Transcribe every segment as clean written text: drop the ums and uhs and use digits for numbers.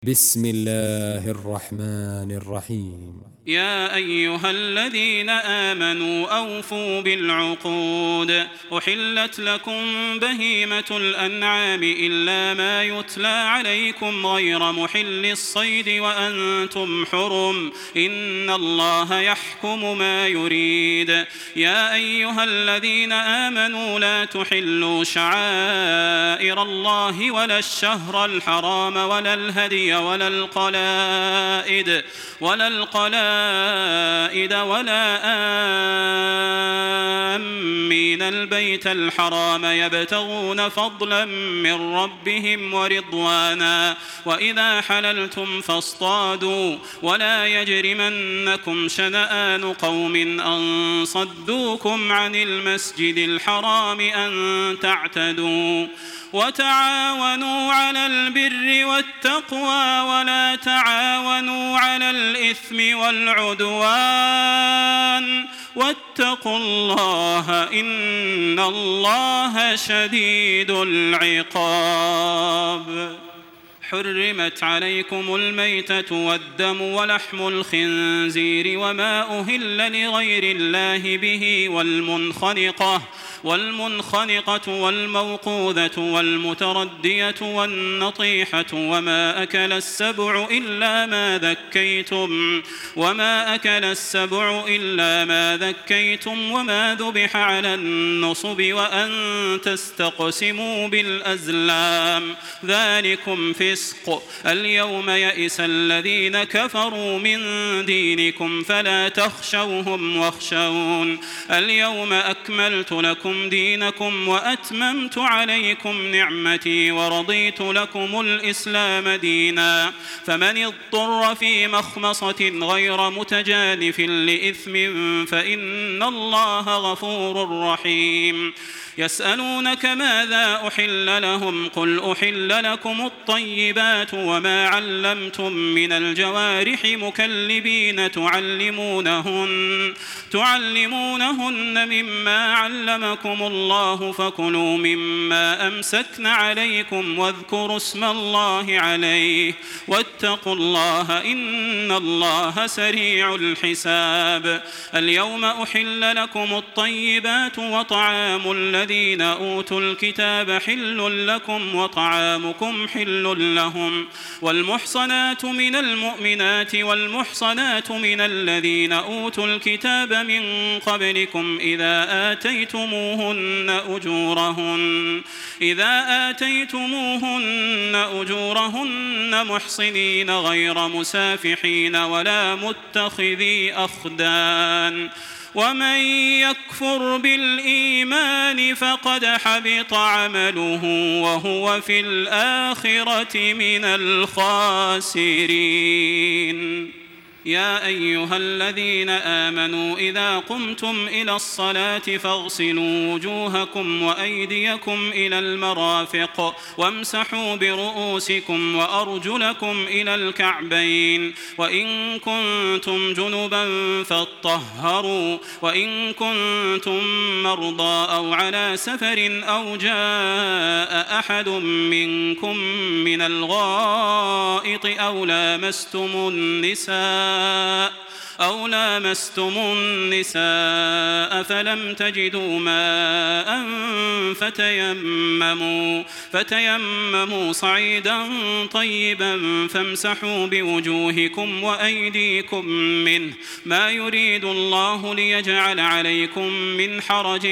بسم الله الرحمن الرحيم. يا أيها الذين آمنوا أوفوا بالعقود. أحلت لكم بهيمة الأنعام إلا ما يتلى عليكم غير محل الصيد وأنتم حرم، إن الله يحكم ما يريد. يا أيها الذين آمنوا لا تحلوا شعائر الله ولا الشهر الحرام ولا الهدي ولا القلائد ولا آمين البيت الحرام يبتغون فضلا من ربهم ورضوانا، وإذا حللتم فاصطادوا، ولا يجرمنكم شنآن قوم أن صدوكم عن المسجد الحرام أن تعتدوا. وتعاونوا على البر والتقوى ولا تعاونوا على الإثم والعدوان، واتقوا الله إن الله شديد العقاب. حرمت عليكم الميتة والدم ولحم الخنزير وما أهل لغير الله به والمنخنقة والموقوذة والمتردية والنطيحة وما أكل السبع إلا ما ذكيتم وما ذبح على النصب وأن تستقسموا بالأزلام، ذلكم فسق. اليوم يئس الذين كفروا من دينكم فلا تخشوهم واخشون. اليوم أكملت لكم دينكم وأتممت عليكم نعمتي ورضيت لكم الإسلام دينا، فمن اضطر في مخمصة غير متجانف لإثم فإن الله غفور رحيم. يسألونك ماذا أحل لهم قل أحل لكم الطيبات وما علمتم من الجوارح مكلبين تعلمونهن مما علمكم الله، فكلوا مما أمسكن عليكم واذكروا اسم الله عليه، واتقوا الله إن الله سريع الحساب. اليوم أحل لكم الطيبات وطعام الذين أوتوا الكتاب حل لكم وطعامكم حل لهم، والمحصنات من المؤمنات والمحصنات من الذين أوتوا الكتاب من قبلكم إذا آتيتموهن أجورهن محصنين غير مسافحين ولا متخذي أخدان. ومن يكفر بالإيمان فقد حبط عمله وهو في الآخرة من الخاسرين. يا أيها الذين آمنوا إذا قمتم إلى الصلاة فاغسلوا وجوهكم وأيديكم إلى المرافق وامسحوا برؤوسكم وأرجلكم إلى الكعبين، وإن كنتم جنبا فاطهروا، وإن كنتم مرضى أو على سفر أو جاء أحد منكم من الغائط أو لامستم النساء فلم تجدوا ماء فتيمموا صعيدا طيبا فامسحوا بوجوهكم وأيديكم منه، ما يريد الله ليجعل عليكم من حرج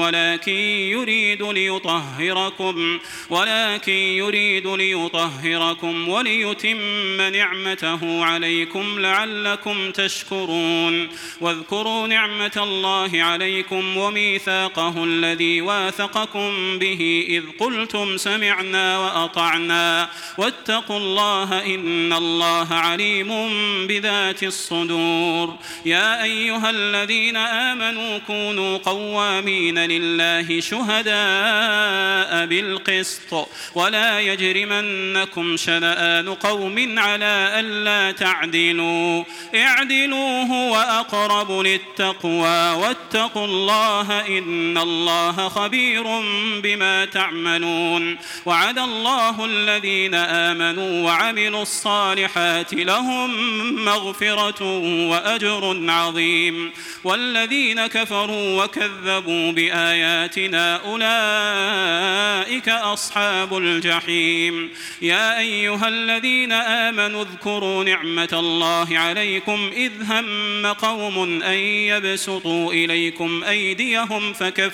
ولكن يريد ليطهركم وليتم نعمته عليكم لعلكم تشكرون. واذكروا نعمة الله عليكم وميثاقه الذي واثقكم به إذ قلتم سمعنا وأطعنا، واتقوا الله إن الله عليم بذات الصدور. يا أيها الذين آمنوا كونوا قوامين لله شهداء بالقسط، ولا يجرمنكم شنآن قوم على ألا تعدلوا، اعدلوا اعملوا هو أقرب للتقوى واتقوا الله إن الله خبير بما تعملون. وعد الله الذين آمنوا وعملوا الصالحات لهم مغفرة وأجر عظيم، والذين كفروا وكذبوا بآياتنا أولئك أصحاب الجحيم. يا أيها الذين آمنوا اذكروا نعمة الله عليكم إذ هم قوم أن يبسطوا إليكم أيديهم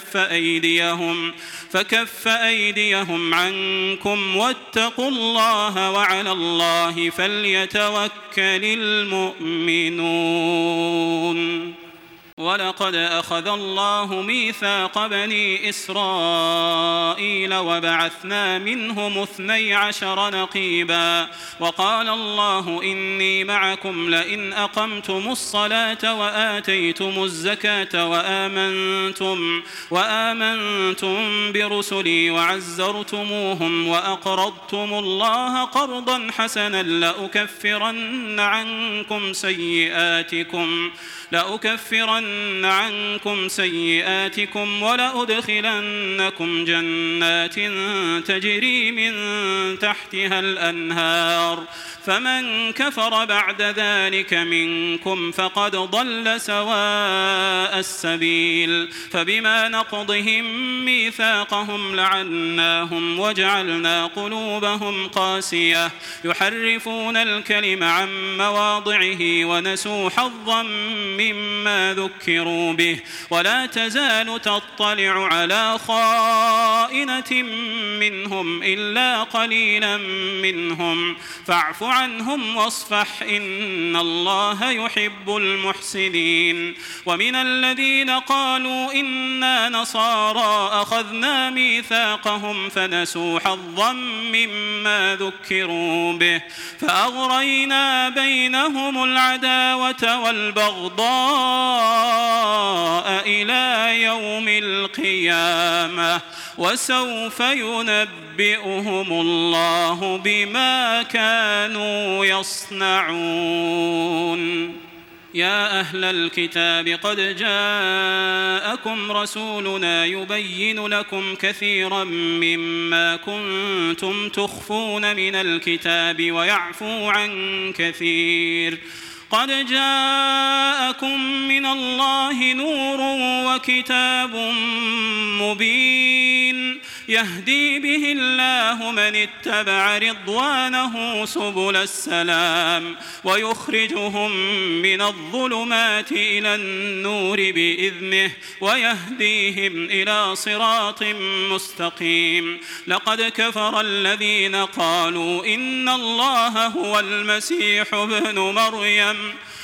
فكف أيديهم عنكم واتقوا الله وعلى الله فليتوكل المؤمنون. ولقد أخذ الله ميثاق بني إسرائيل وبعثنا منهم 12 نقيبا وقال الله إني معكم لئن أقمتم الصلاة وآتيتم الزكاة وآمنتم برسلي وعزرتموهم وأقرضتم الله قرضا حسنا لأكفرن عنكم سيئاتكم ولأدخلنكم جنات تجري من تحتها الأنهار فمن كفر بعد ذلك منكم فقد ضل سواء السبيل. فبما نقضهم ميثاقهم لعناهم وجعلنا قلوبهم قاسية يحرفون الكلم عن مواضعه ونسوا حظا مما ذكروا به ولا تزال تطلع على خائنة منهم إلا قليلا منهم فاعف عنهم واصفح إن الله يحب المحسنين. ومن الذين قالوا إنا نصارى أخذنا ميثاقهم فنسوا حظا مما ذكروا به فأغرينا بينهم العداوة والبغضاء إلى يوم القيامة وسوف ينبئهم الله بما كانوا يصنعون. يا أهل الكتاب قد جاءكم رسولنا يبين لكم كثيرا مما كنتم تخفون من الكتاب ويعفو عن كثير. قد جاءكم من الله نور وكتاب مبين يهدي به الله من اتبع رضوانه سبل السلام ويخرجهم من الظلمات إلى النور بإذنه ويهديهم إلى صراط مستقيم. لقد كفر الذين قالوا إن الله هو المسيح ابن مريم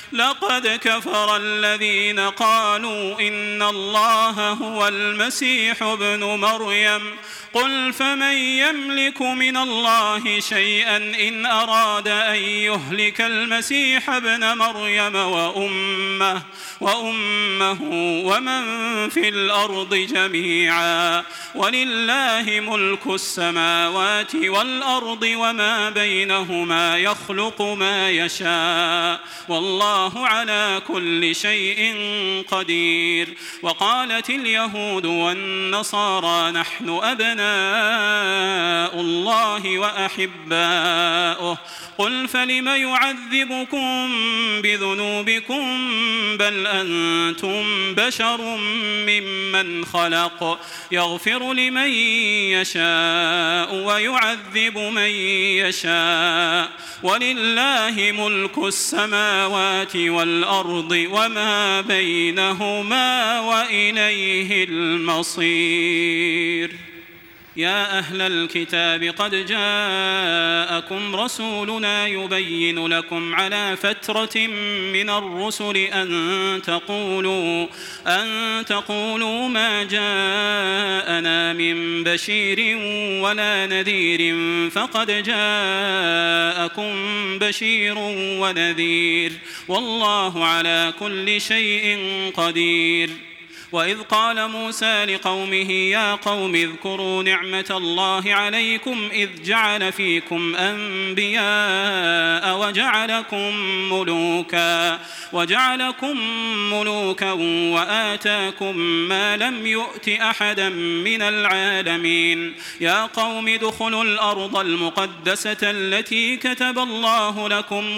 قل فمن يملك من الله شيئا إن أراد أن يهلك المسيح ابن مريم وأمه ومن في الأرض جميعا ولله ملك السماوات والأرض وما بينهما يخلق ما يشاء والله على كل شيء قدير. وقالت اليهود والنصارى نحن أبناء الله وأحباؤه قل فلم يعذبكم بذنوبكم بل أنتم بشر ممن خلق يغفر لمن يشاء ويعذب من يشاء ولله ملك السماوات والأرض وما بينهما وإليه المصير. يا أهل الكتاب قد جاءكم رسولنا يبين لكم على فترة من الرسل أن تقولوا ما جاءنا من بشير ولا نذير فقد جاءكم بشير ونذير والله على كل شيء قدير. وإذ قال موسى لقومه يا قوم اذكروا نعمة الله عليكم إذ جعل فيكم أنبياء وجعلكم ملوكا وآتاكم ما لم يؤت أحدا من العالمين. يا قوم ادخلوا الأرض المقدسة التي كتب الله لكم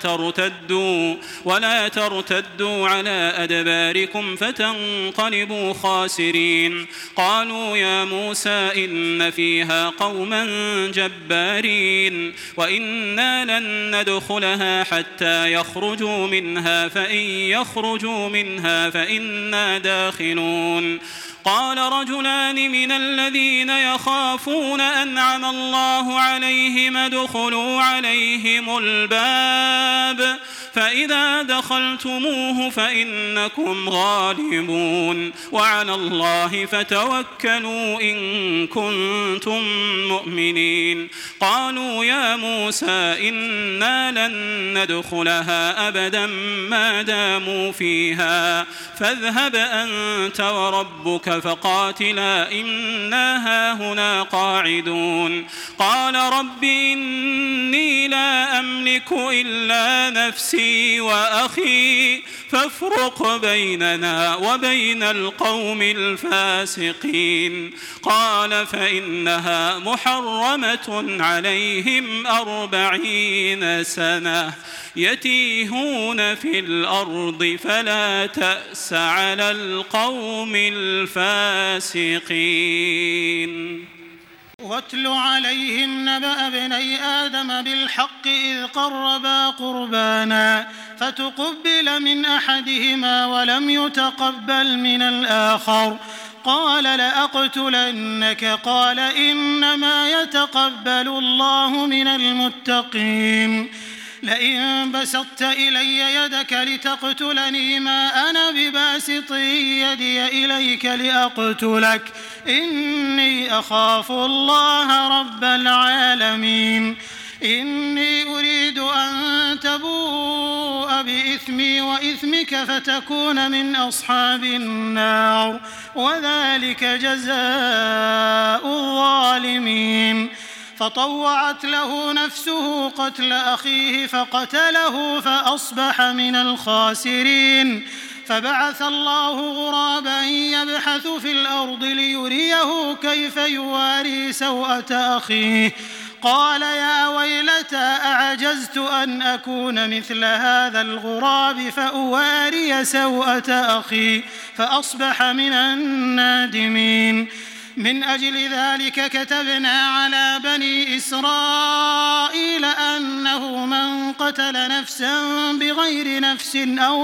ولا ترتدوا على أدباركم فتنقلبوا خاسرين. قالوا يا موسى إن فيها قوما جبارين وإنا لن ندخلها حتى يخرجوا منها فإن يخرجوا منها فإنا داخلون. قال رجلان من الذين يخافون أنعم الله عليهم ادخلوا عليهم الباب فإذا دخلتموه فإنكم غالبون وعلى الله فتوكلوا إن كنتم مؤمنين. قالوا يا موسى إنا لن ندخلها أبدا ما داموا فيها فاذهب أنت وربك فقاتلا إنا هاهنا قاعدون. قال رب إني لا أملك إلا نفسي وأخي فافرق بيننا وبين القوم الفاسقين. قال فإنها محرمة عليهم 40 سنة يتيهون في الأرض فلا تأس على القوم الفاسقين. واتل عليهم نبأ ابني آدم بالحق إذ قربا قربانا فتقبل من أحدهما ولم يتقبل من الآخر قال لأقتلنك قال إنما يتقبل الله من المتقين. لئن بسطت إلي يدك لتقتلني ما أنا بباسط يدي إليك لأقتلك إني أخاف الله رب العالمين. إني أريد أن تبوء بإثمي وإثمك فتكون من أصحاب النار وذلك جزاء الظالمين. فطوعت له نفسه قتل أخيه فقتله فأصبح من الخاسرين. فبعث الله غرابا يبحث في الأرض ليريه كيف يواري سوءة أخيه قال يا ويلتى أعجزت أن أكون مثل هذا الغراب فأواري سوءة أخي فأصبح من النادمين. من أجل ذلك كتبنا على بني إسرائيل أنه من قتل نفسا بغير نفس أو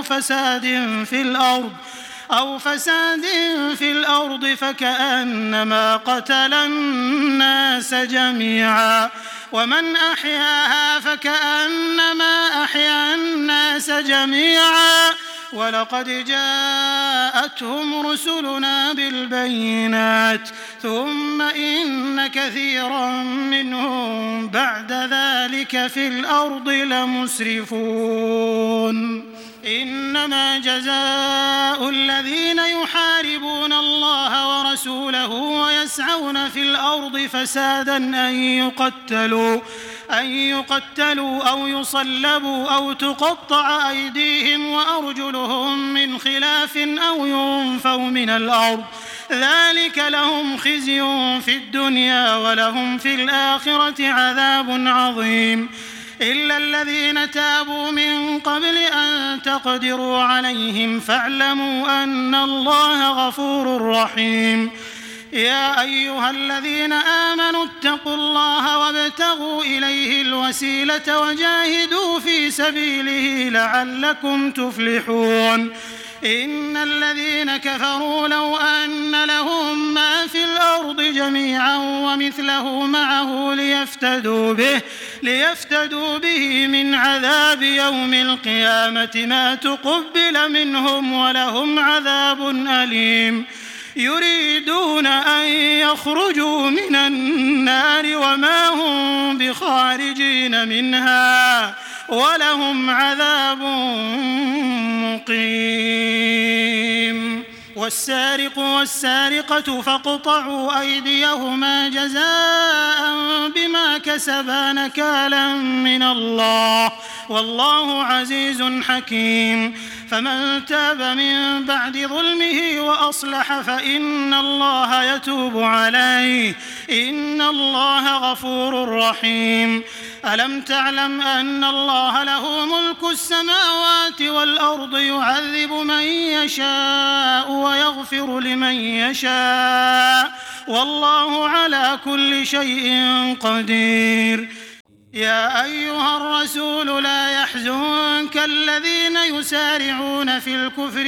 فساد في الأرض فكأنما قتل الناس جميعا ومن أحياها فكأنما أحيا الناس جميعا ولقد جاءتهم رسلنا بالبينات ثم إن كثيرا منهم بعد ذلك في الأرض لمسرفون. إنما جزاء الذين يحاربون الله ورسوله ويسعون في الأرض فسادا أن يقتلوا أو يصلبوا أو تقطع أيديهم وأرجلهم من خلاف أو ينفوا من الأرض ذلك لهم خزي في الدنيا ولهم في الآخرة عذاب عظيم. إلا الذين تابوا من قبل أن تقدروا عليهم فاعلموا أن الله غفور رحيم. يا أيها الذين آمنوا اتقوا الله وابتغوا إليه الوسيلة وجاهدوا في سبيله لعلكم تفلحون. إن الذين كفروا لو أن لهم ما في الأرض جميعا ومثله معه ليفتدوا به من عذاب يوم القيامة ما تقبل منهم ولهم عذاب أليم. يريدون أن يخرجوا من النار وما هم بخارجين منها ولهم عذاب مقيم. والسارق والسارقة فاقطعوا أيديهما جزاء بما كسبا نكالا من الله والله عزيز حكيم. فمن تاب من بعد ظلمه وأصلح فإن الله يتوب عليه، إن الله غفور رحيم. ألم تعلم أن الله له ملك السماوات والأرض يعذب من يشاء ويغفر لمن يشاء، والله على كل شيء قدير. يا أيها الرسول لا يحزنك الذين يسارعون في الكفر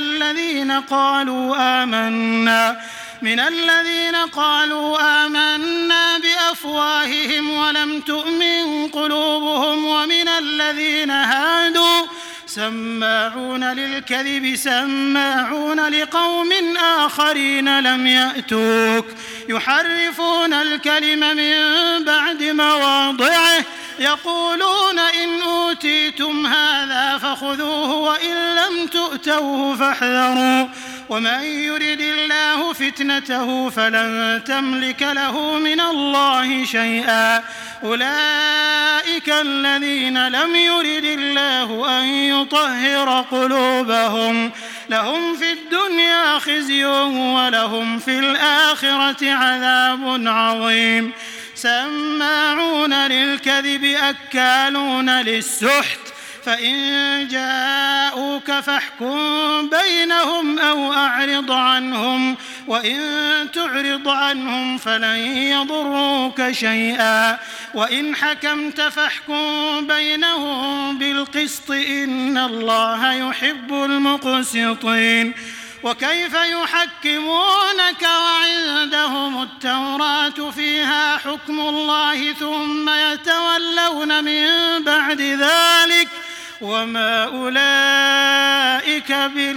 من الذين قالوا آمنا بأفواههم ولم تؤمن قلوبهم، ومن الذين هادوا سماعون للكذب سماعون لقوم آخرين لم يأتوك، يحرفون الكلم من بعد مواضعه، يقولون إن أوتيتم هذا فخذوه وإن لم تؤتوه فاحذروا، ومن يرد الله فتنته فلن تملك له من الله شيئا. أولئك الذين لم يرد الله أن يطهر قلوبهم، لهم في الدنيا خزي ولهم في الآخرة عذاب عظيم. سماعون للكذب أكالون للسحت، فإن جاءوك فاحكم بينهم أو أعرض عنهم، وإن تعرض عنهم فلن يضروك شيئا، وإن حكمت فاحكم بينهم بالقسط إن الله يحب المقسطين. وكيف يحكمونك وعندهم التوراة فيها حكم الله ثم يتولون من بعد ذلك وما أولئك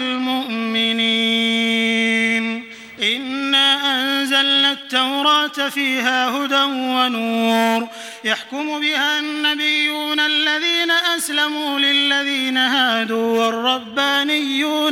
بالمؤمنين. إنا أنزلنا التوراة فيها هدى ونور، يحكم بها النبيون الذين أسلموا للذين هادوا والربانيون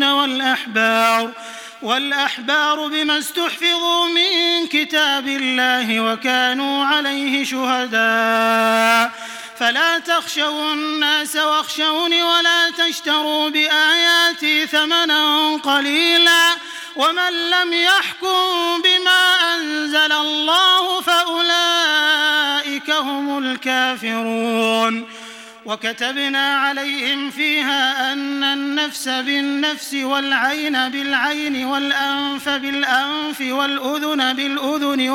والأحبار بما استحفظوا من كتاب الله وكانوا عليه شهداء. فلا تخشوا الناس واخشوني ولا تشتروا بآياتي ثمنا قليلا، ومن لم يحكم بما أنزل الله فأولئك هم الكافرون. وكتبنا عليهم فيها أن النفس بالنفس والعين بالعين والأنف بالأنف والأذن بالأذن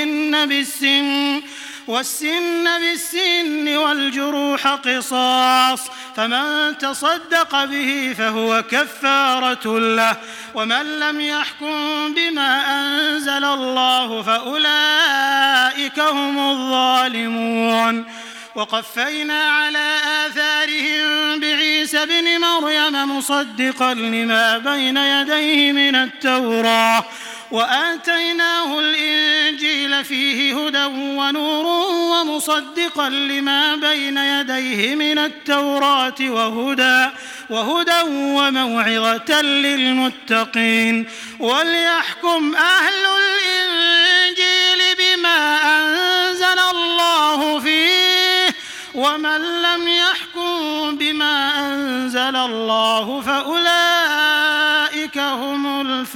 والسن بالسن والجروح قصاص، فمن تصدق به فهو كفارة له، ومن لم يحكم بما أنزل الله فأولئك هم الظالمون. وقفينا على آثارهم بعيسى ابن مريم مصدقا لما بين يديه من التوراة، وآتيناه الإنجيل فيه هدى ونور ومصدقا لما بين يديه من التوراة وهدى وموعظة للمتقين. وليحكم أهل الإنجيل بما أنزل الله فيه، ومن لم يحكم بما أنزل الله فأولئك هم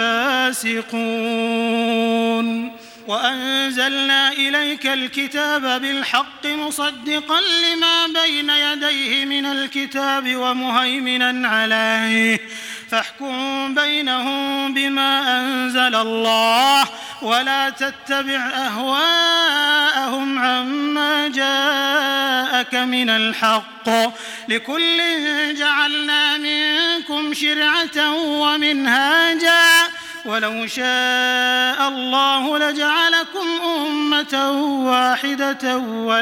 الفاسقون. وأنزلنا إليك الكتاب بالحق مصدقا لما بين يديه من الكتاب ومهيمنا عليه، فاحكم بينهم بما أنزل الله ولا تتبع أهواءهم عما جاءك من الحق، لكل جعلنا منكم شرعة ومنهاجا، ولو شاء الله لجعلكم أمة واحدة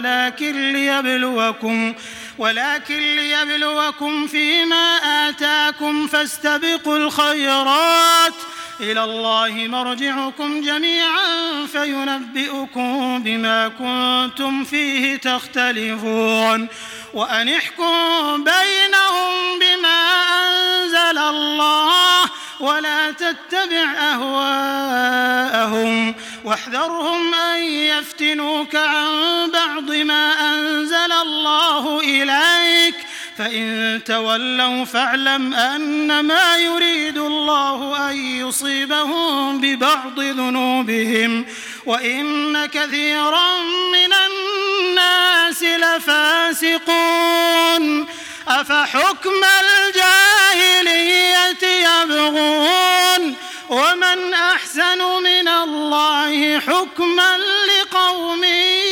ولكن ليبلوكم فيما آتاكم، فاستبقوا الخيرات، إلى الله مرجعكم جميعا فينبئكم بما كنتم فيه تختلفون. وأن احكم بينهم بما أنزل الله ولا تتبع أهواءهم، واحذرهم أن يفتنوك عن بعض ما أنزل الله إليك، فإن تولوا فاعلم أنما يريد الله أن يصيبهم ببعض ذنوبهم وإن كثيرا من الناس لفاسقون أفحكم الجاهلية يبغون ومن أحسن من الله حكما لقوم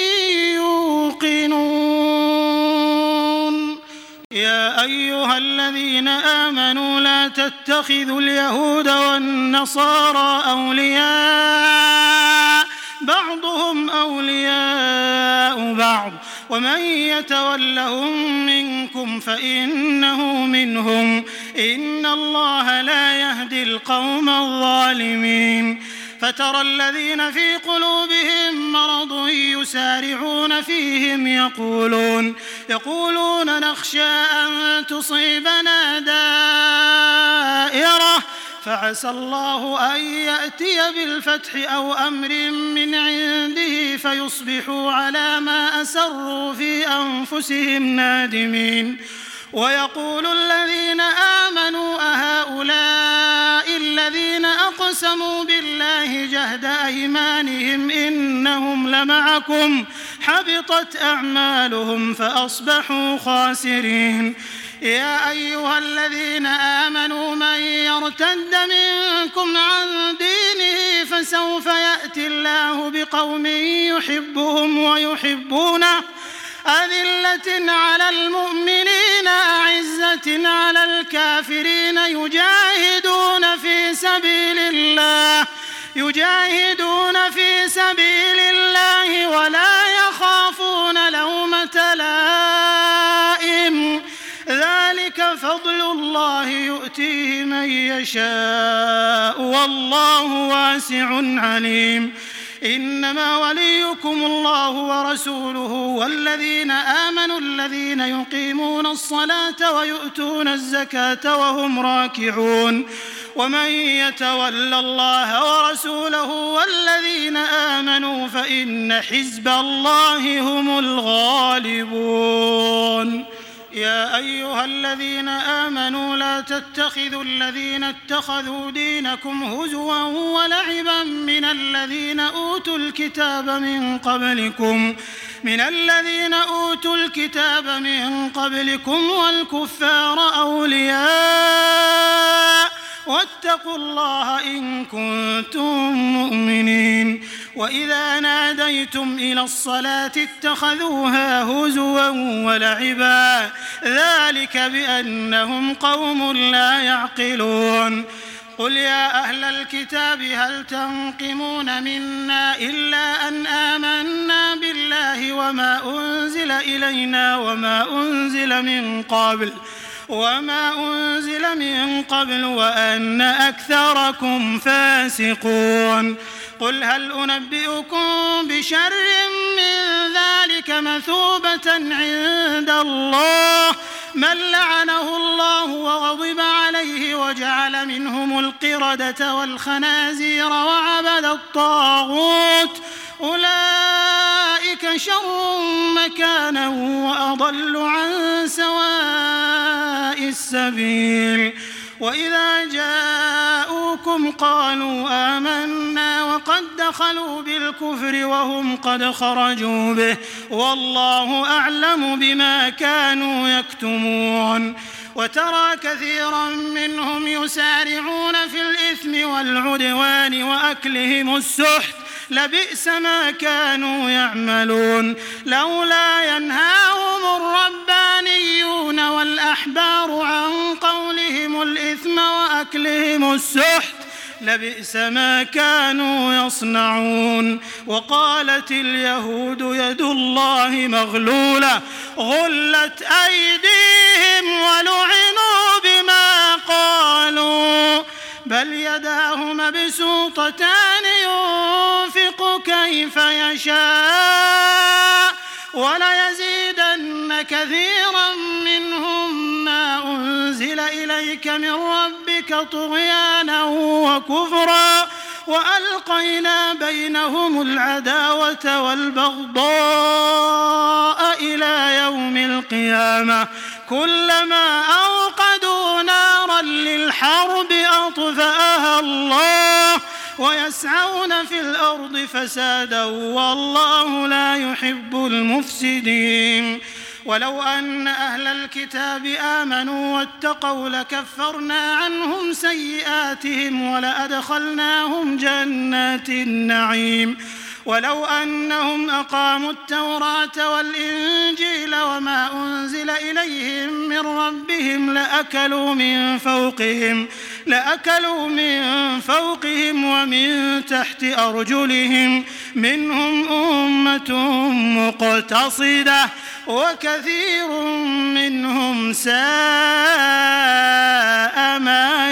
يوقنون يا أيها الذين آمنوا لا تتخذوا اليهود والنصارى أولياء بعضهم أولياء بعض ومن يتولهم منكم فإنه منهم إن الله لا يهدي القوم الظالمين فترى الذين في قلوبهم مرض يسارعون فيهم يقولون نخشى أن تصيبنا دائرة فعسى الله أن يأتي بالفتح أو أمر من عنده فيصبحوا على ما أسروا في أنفسهم نادمين ويقول الذين آمنوا أهؤلاء الذين أقسموا بالله جهد أيمانهم إنهم لمعكم حبطت أعمالهم فأصبحوا خاسرين يا أيها الذين آمنوا من يرتد منكم عن دينه فسوف يأتي الله بقوم يحبهم ويحبونه أذلة على المؤمنين أعزة على الكافرين يجاهدون في سبيل الله ولا يخافون لومة لائم ذلك فضل الله يؤتيه من يشاء والله واسع عليم إنما وليكم الله ورسوله والذين آمنوا الذين يقيمون الصلاة ويؤتون الزكاة وهم راكعون ومن يتول الله ورسوله والذين آمنوا فإن حزب الله هم الغالبون يا أيها الذين آمنوا لا تتخذوا الذين اتخذوا دينكم هزوا ولعبا من الذين أوتوا الكتاب من قبلكم والكفار أولياء واتقوا الله إن كنتم مؤمنين وإذا ناديتم إلى الصلاة اتخذوها هزوا ولعبا ذلك بأنهم قوم لا يعقلون قل يا أهل الكتاب هل تنقمون منا إلا أن آمنا بالله وما أنزل إلينا وما أنزل من قبل وأن أكثركم فاسقون قل هل أنبئكم بشر من ذلك مثوبة عند الله من لعنه الله وغضب عليه وجعل منهم القردة والخنازير وعبد الطاغوت أولئك شر مكانا وأضل عن سواء السبيل وإذا جاءوكم قالوا آمنا وقد دخلوا بالكفر وهم قد خرجوا به والله أعلم بما كانوا يكتمون وترى كثيرا منهم يسارعون في الإثم والعدوان وأكلهم السحت لبئس ما كانوا يعملون لولا ينهاهم الربانيون والأحبار عن قولهم الإثم وأكلهم السحت لبئس ما كانوا يصنعون وقالت اليهود يد الله مغلولة غلت أيديهم ولعنوا بما قالوا بل يداه مبسوطتان ينفق كيف يشاء وليزيدن كثيرا منهم ما أنزل إليك من ربك طغيانا وكفرا وألقينا بينهم العداوة والبغضاء إلى يوم القيامة كلما أوقدوا نارا للحرب أطفأها الله ويسعون في الأرض فسادا والله لا يحب المفسدين. ولو أن أهل الكتاب آمنوا واتقوا لكفرنا عنهم سيئاتهم ولأدخلناهم جنات النعيم. ولو أنهم أقاموا التوراة والإنجيل وما أنزل إليهم من ربهم لأكلوا من فوقهم ومن تحت أرجلهم منهم أمة مقتصدة وكثير منهم ساء ما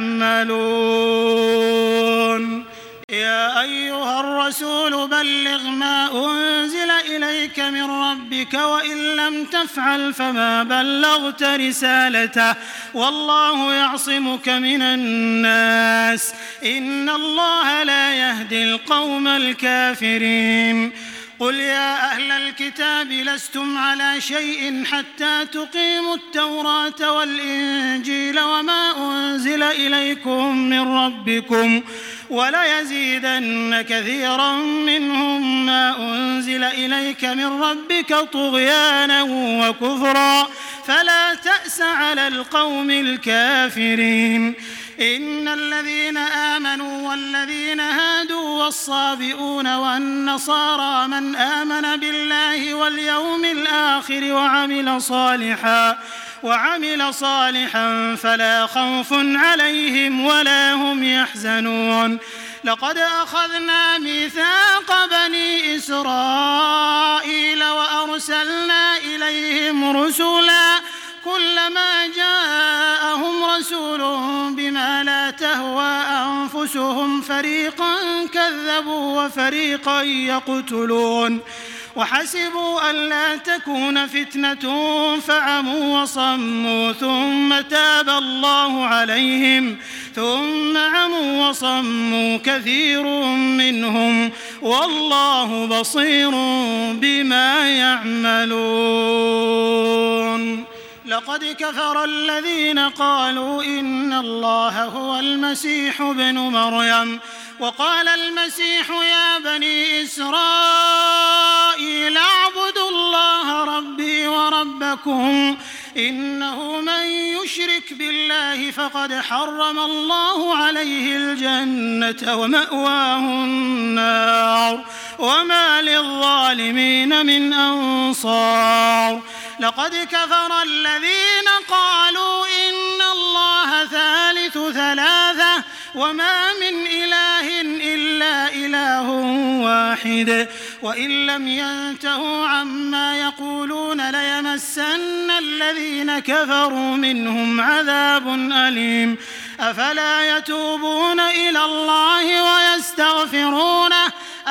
يعملون. يا أيها الرسول بلغ ما أنزل إليك من ربك وإن لم تفعل فما بلغت رسالته والله يعصمك من الناس إن الله لا يهدي القوم الكافرين. قل يا أهل الكتاب لستم على شيء حتى تقيموا التوراة والإنجيل وما أنزل إليكم من ربكم وليزيدن كثيرا منهم ما أنزل إليك من ربك طغيانا وكفرا فلا تأس على القوم الكافرين. إن الذين آمنوا والذين هادوا والصابئون والنصارى من آمن بالله واليوم الآخر وعمل صالحا فلا خوف عليهم ولا هم يحزنون. لقد أخذنا ميثاق بني إسرائيل وأرسلنا إليهم رسلا كلما جاءهم رسول بما لا تهوى أنفسهم فريقا كذبوا وفريقا يقتلون وحسبوا ألا تكون فتنة فعموا وصموا ثم تاب الله عليهم ثم عموا وصموا كثير منهم والله بصير بما يعملون. لقد كفر الذين قالوا إن الله هو المسيح ابن مريم وقال المسيح يا بني إسرائيل اعبدوا الله ربي وربكم إنه من يشرك بالله فقد حرم الله عليه الجنة ومأواه النار وما للظالمين من أنصار. لقد كفر الذين قالوا إن الله ثالث ثلاثة وما من إله إلا إله واحد وإن لم ينتهوا عما يقولون ليمسن الذين كفروا منهم عذاب أليم. أفلا يتوبون إلى الله ويستغفرونه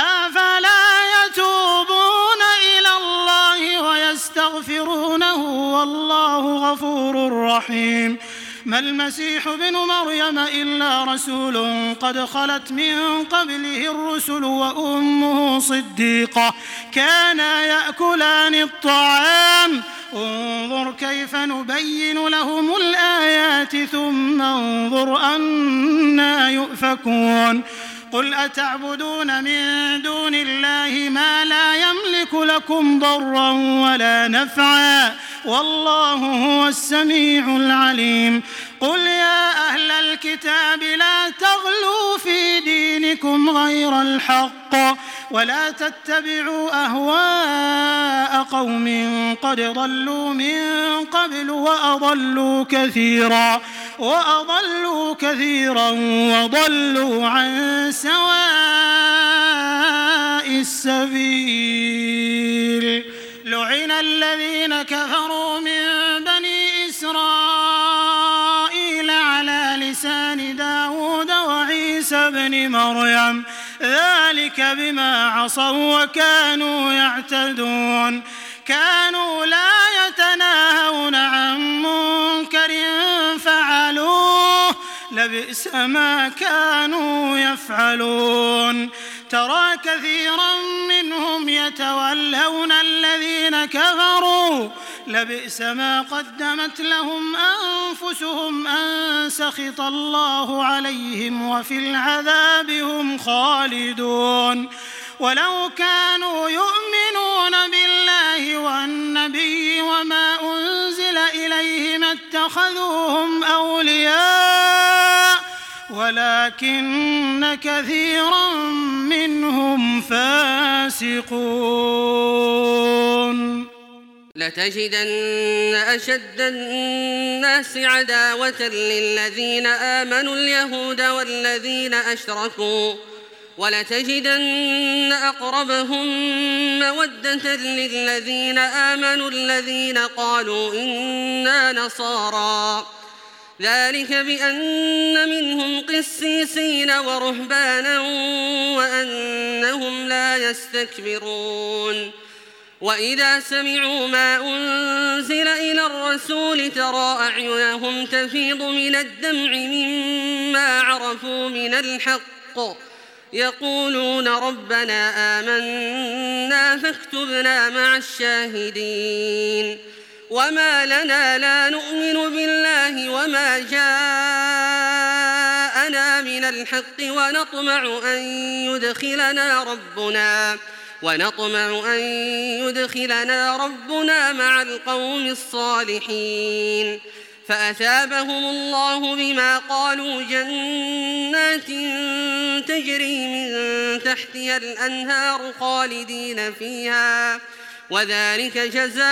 والله غفور رحيم. ما المسيح ابن مريم إلا رسول قد خلت من قبله الرسل وأمه صديقة كانا يأكلان الطعام انظر كيف نبين لهم الآيات ثم انظر أنى يؤفكون. قل أتعبدون من دون الله ما لا يملك لكم ضرا ولا نفعا والله هو السميع العليم. قل يا أهل الكتاب لا تغلوا في دينكم غير الحق ولا تتبعوا أهواء قوم قد ضلوا من قبل وأضلوا كثيرا وضلوا عن سواء السبيل. لعن الذين كفروا من بني إسرائيل على لسان داود وعيسى بن مريم ذلك بما عصوا وكانوا يعتدون. كانوا لا يتناهون عن منكر فعلوه لبئس ما كانوا يفعلون. ترى كثيرا منهم يتولون الذين كفروا لبئس ما قدمت لهم أنفسهم أن سخط الله عليهم وفي العذاب هم خالدون ولو كانوا يؤمنون بالله والنبي وما أنزل إليه ما اتخذوهم أولياء ولكن كثيرا منهم فاسقون لتجدن أشد الناس عداوة للذين آمنوا اليهود والذين أشركوا ولتجدن أقربهم مودة للذين آمنوا الذين قالوا إنا نصارى ذلك بأن منهم قسيسين ورهبانا وأنهم لا يستكبرون وإذا سمعوا ما أنزل إلى الرسول ترى أعينهم تفيض من الدمع مما عرفوا من الحق يقولون ربنا آمنا فاكتبنا مع الشاهدين وما لنا لا نؤمن بالله وما جاءنا من الحق ونطمع أن يدخلنا ربنا مع القوم الصالحين فأثابهم الله بما قالوا جنات تجري من تحتها الأنهار خالدين فيها وذلك جزاء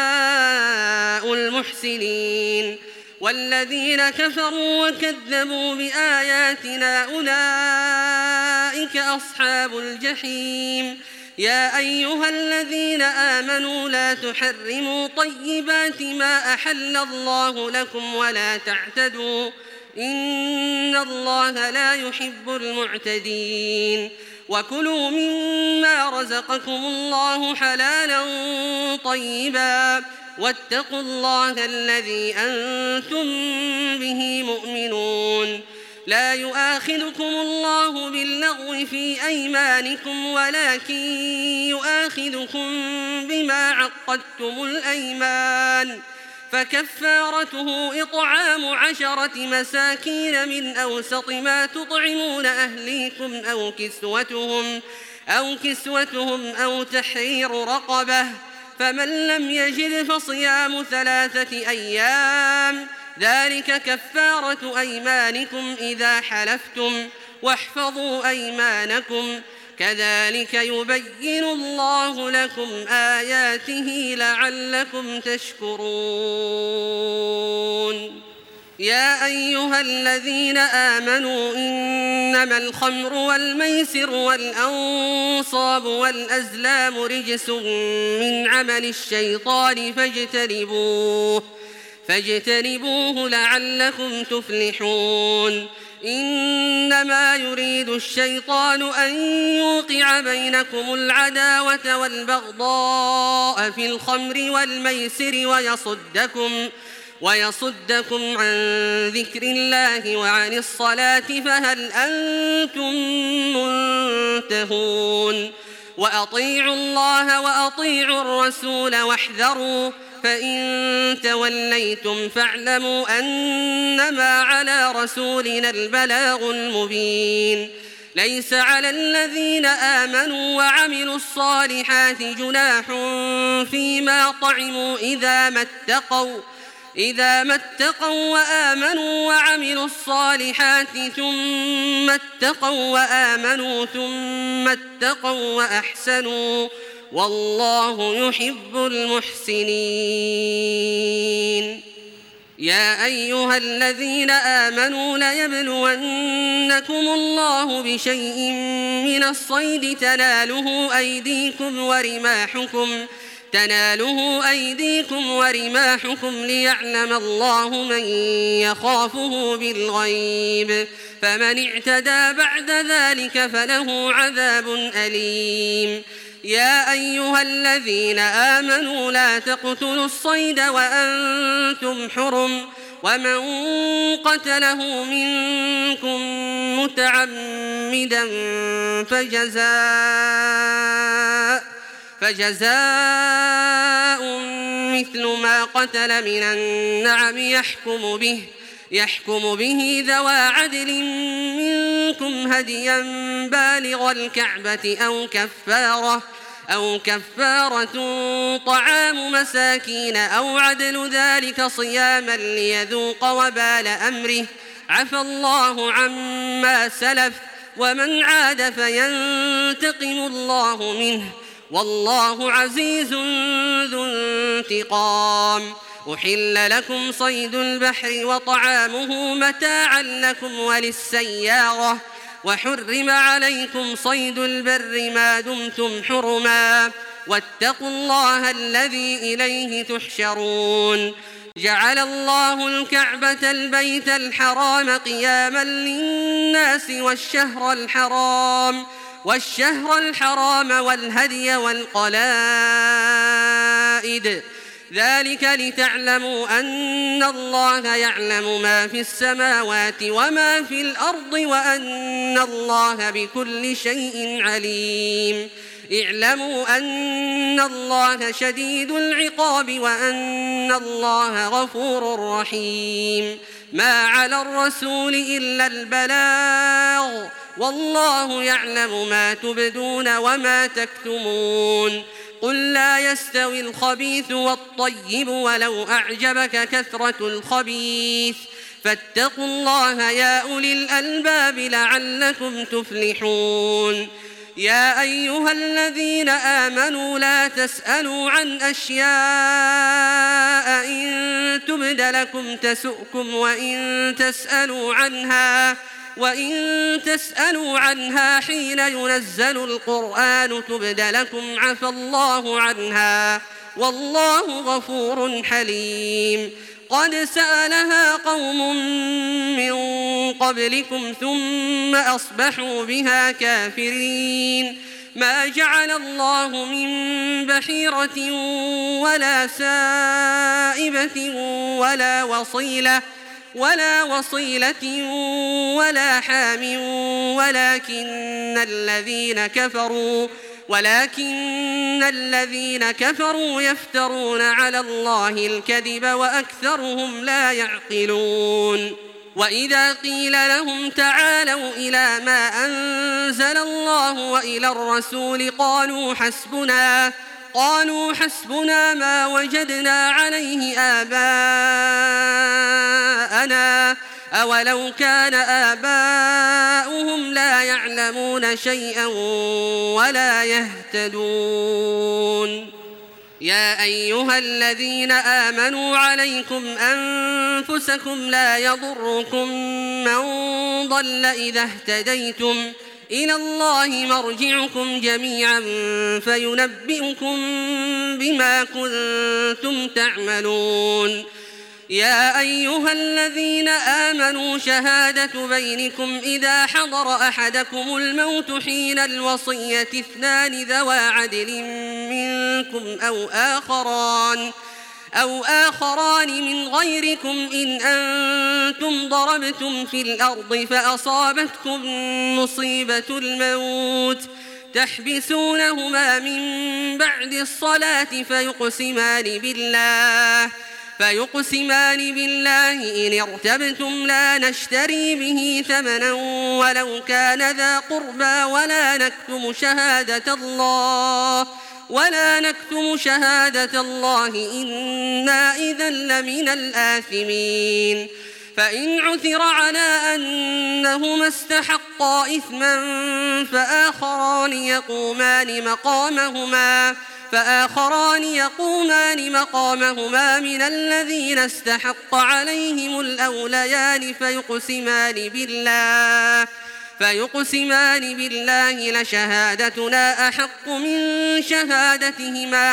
المحسنين والذين كفروا وكذبوا بآياتنا أولئك أصحاب الجحيم يا أيها الذين آمنوا لا تحرموا طيبات ما أحل الله لكم ولا تعتدوا إن الله لا يحب المعتدين وكلوا مما رزقكم الله حلالا طيبا واتقوا الله الذي أنتم به مؤمنون لا يؤاخذكم الله باللغو في أيمانكم ولكن يؤاخذكم بما عقدتم الأيمان فكفارته إطعام 10 مساكين من أوسط ما تطعمون أهليكم أو كسوتهم أو تحرير رقبة فمن لم يجد فصيام 3 أيام ذلك كفارة أيمانكم إذا حلفتم واحفظوا أيمانكم كذلك يبين الله لكم آياته لعلكم تشكرون يا أيها الذين آمنوا إنما الخمر والميسر والأنصاب والأزلام رجس من عمل الشيطان فاجتنبوه لعلكم تفلحون إنما يريد الشيطان أن يوقع بينكم العداوة والبغضاء في الخمر والميسر ويصدكم عن ذكر الله وعن الصلاة فهل أنتم منتهون وأطيعوا الله وأطيعوا الرسول واحذروا فإن توليتم فاعلموا أنما على رسولنا البلاغ المبين ليس على الذين آمنوا وعملوا الصالحات جناح فيما طعموا إذا ما اتقوا وآمنوا وعملوا الصالحات ثم اتقوا وآمنوا ثم اتقوا وأحسنوا والله يحب المحسنين يا أيها الذين آمنوا ليبلونكم الله بشيء من الصيد تناله أيديكم ورماحكم ليعلم الله من يخافه بالغيب فمن اعتدى بعد ذلك فله عذاب أليم يا أيها الذين آمنوا لا تقتلوا الصيد وأنتم حرم ومن قتله منكم متعمدا فجزاء مثل ما قتل من النعم يحكم به ذوى عدل منكم هديا بالغ الكعبة أو كفارة طعام مساكين أو عدل ذلك صياما ليذوق وبال أمره عفى الله عما سلف ومن عاد فينتقم الله منه والله عزيز ذو انتقام. أحل لكم صيد البحر وطعامه متاعا لكم وللسيارة وحرم عليكم صيد البر ما دمتم حرما واتقوا الله الذي إليه تحشرون. جعل الله الكعبة البيت الحرام قياما للناس والشهر الحرام والهدي والقلائد ذلك لتعلموا أن الله يعلم ما في السماوات وما في الأرض وأن الله بكل شيء عليم. اعلموا أن الله شديد العقاب وأن الله غفور رحيم. ما على الرسول إلا البلاغ والله يعلم ما تبدون وما تكتمون. قل لا يستوي الخبيث والطيب ولو أعجبك كثرة الخبيث فاتقوا الله يا أولي الألباب لعلكم تفلحون. يا أيها الذين آمنوا لا تسألوا عن أشياء إن تبد لكم تسؤكم وإن تسألوا عنها حين ينزل القرآن تبد لكم عفى الله عنها والله غفور حليم. قد سألها قوم من قبلكم ثم أصبحوا بها كافرين. ما جعل الله من بحيرة ولا سائبة ولا وصيلة ولا حام ولكن الذين كفروا يفترون على الله الكذب وأكثرهم لا يعقلون. وإذا قيل لهم تعالوا إلى ما أنزل الله وإلى الرسول قالوا حسبنا ما وجدنا عليه آباءنا أولو كان آباؤهم لا يعلمون شيئا ولا يهتدون. يا أيها الذين آمنوا عليكم أنفسكم لا يضركم من ضل إذا اهتديتم إلى الله مرجعكم جميعا فينبئكم بما كنتم تعملون. يا أيها الذين آمنوا شهادة بينكم إذا حضر أحدكم الموت حين الوصية اثنان ذوى عدل منكم أو آخران من غيركم إن أنتم ضربتم في الأرض فأصابتكم مصيبة الموت تحبسونهما من بعد الصلاة فيقسمان بالله إن ارتبتم لا نشتري به ثمنا ولو كان ذا قربى ولا نكتم شهادة الله إنا إذا لمن الآثمين. فإن عثر على أنهما استحقا إثما فآخران يقومان مقامهما من الذين استحق عليهم الأوليان فيقسمان بالله لشهادتنا أحق من شهادتهما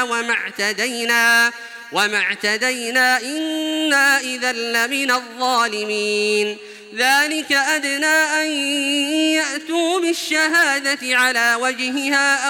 وما اعتدينا إنا إذا لمن الظالمين. ذلك أدنى أن يأتوا بالشهادة على وجهها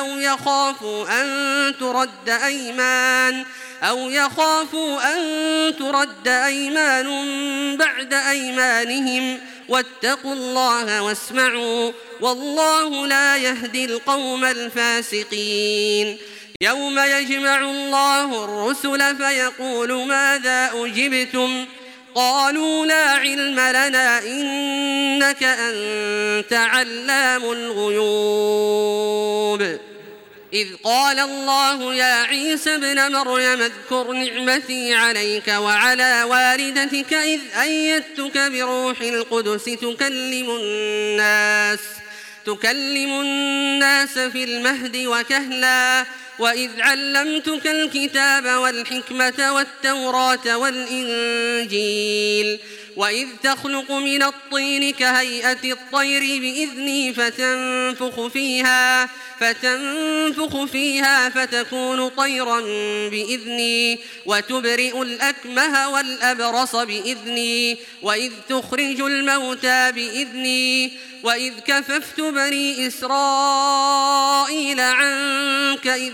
أو يخافوا أن ترد أيمان بعد أيمانهم واتقوا الله واسمعوا والله لا يهدي القوم الفاسقين. يوم يجمع الله الرسل فيقول ماذا أجبتم قالوا لا علم لنا إنك أنت علام الغيوب إذ قال الله يا عيسى ابن مريم اذكر نعمتي عليك وعلى والدتك إذ أيدتك بروح القدس تكلم الناس في المهد وكهلا وإذ علمتك الكتاب والحكمة والتوراة والإنجيل وإذ تخلق من الطين كهيئة الطير بإذني فتنفخ فيها فتكون طيرا بإذني وتبرئ الأكمه والأبرص بإذني وإذ تخرج الموتى بإذني وإذ كففت بني إسرائيل عنك إذ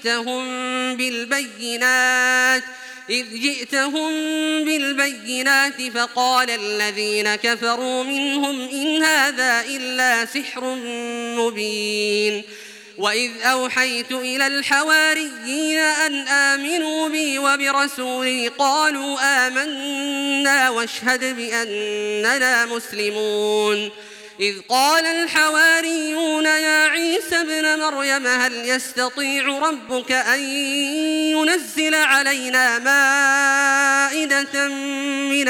جئتهم بالبينات فقال الذين كفروا منهم إن هذا إلا سحر مبين وإذ أوحيت إلى الحواريين أن آمنوا بي وبرسولي قالوا آمنا واشهد بأننا مسلمون إذ قال الحواريون يا عيسى ابن مريم هل يستطيع ربك أن ينزل علينا مائدة من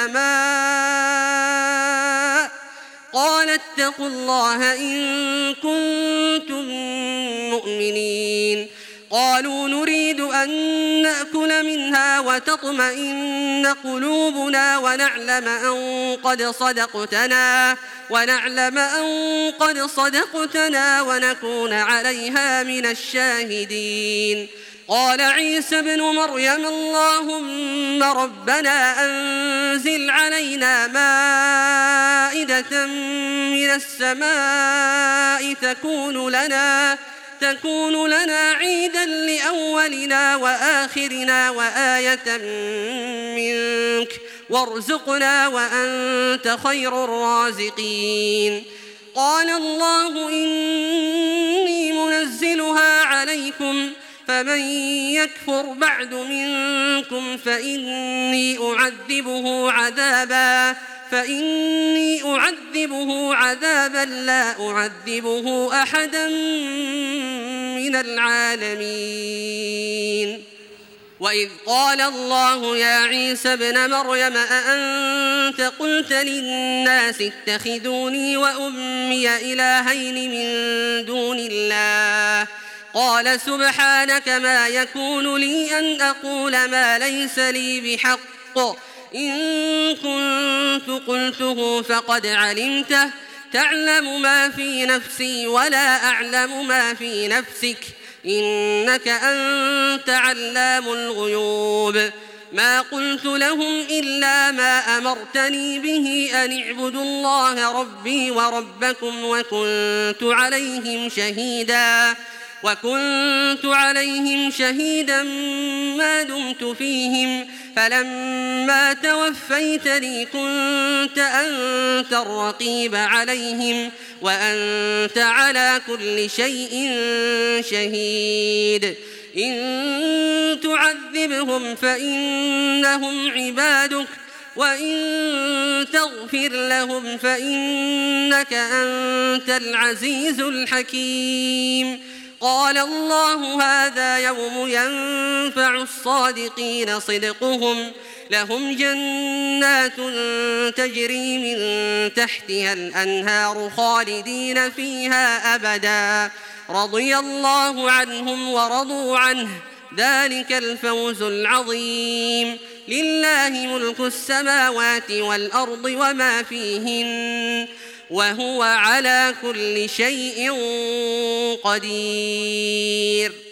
السماء قال اتقوا الله إن كنتم مؤمنين قالوا نريد أن نأكل منها وتطمئن قلوبنا ونعلم أن قد صدقتنا ونكون عليها من الشاهدين قال عيسى ابن مريم اللهم ربنا أنزل علينا مائدة من السماء تكون لنا عيدا لأولنا وآخرنا وآية منك وارزقنا وأنت خير الرازقين قال الله إني منزلها عليكم فمن يكفر بعد منكم فإني أعذبه عذابا لا أعذبه أحدا من العالمين وإذ قال الله يا عيسى ابن مريم أأنت قلت للناس اتخذوني وأمي إلهين من دون الله قال سبحانك ما يكون لي أن أقول ما ليس لي بحق إن كنت قلته فقد علمته تعلم ما في نفسي ولا أعلم ما في نفسك إنك أنت علام الغيوب ما قلت لهم إلا ما أمرتني به أن اعبدوا الله ربي وربكم وكنت عليهم شهيدا ما دمت فيهم فلما توفيتني كنت أنت الرقيب عليهم وأنت على كل شيء شهيد إن تعذبهم فإنهم عبادك وإن تغفر لهم فإنك أنت العزيز الحكيم قال الله هذا يوم ينفع الصادقين صدقهم لهم جنات تجري من تحتها الأنهار خالدين فيها أبدا رضي الله عنهم ورضوا عنه ذلك الفوز العظيم لله ملك السماوات والأرض وما فيهن وهو على كل شيء قدير